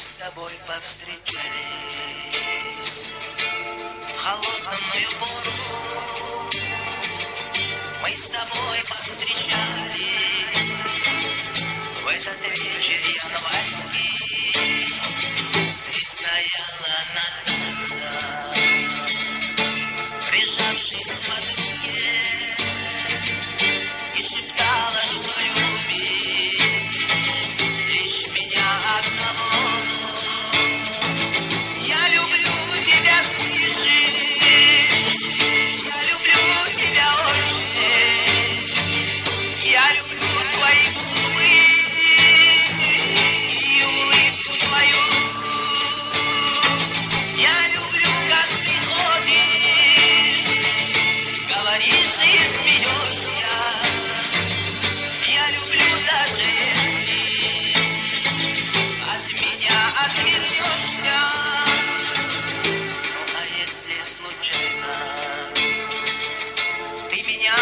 с тобой повстречались в холодную пору. Мы с тобой повстречались в этот вечер январский. Ты стояла на танцах, прижавшись к подруге, и шептала, что любишь лишь меня одного. Я люблю тебя, слышишь? Я люблю тебя очень. Я люблю твои губы и улыбку твою. Я люблю, как ты ходишь, говоришь и смеешься. Я люблю, даже если от меня отвернешься. Ну а если случайно ты меня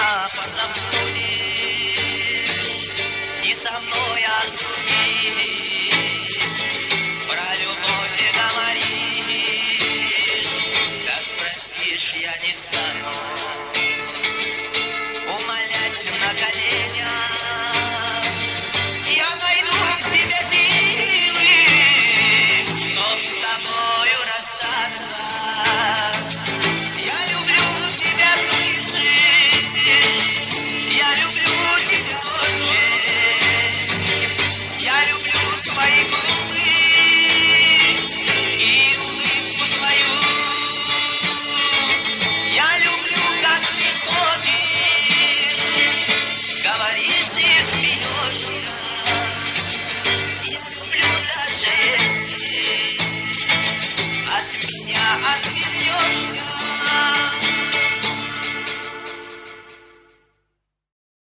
позабудешь, не со мной, а с другими про любовь и говоришь, как простишь, я не стану умолять на коленях. Я найду в себе силы, чтоб с тобою расстаться. Я люблю тебя, слышишь? Я люблю тебя очень. Я люблю твои губы и улыбку твою. Я люблю, как ты ходишь, говоришь и смеешься. Я люблю, даже если от меня отвернешься.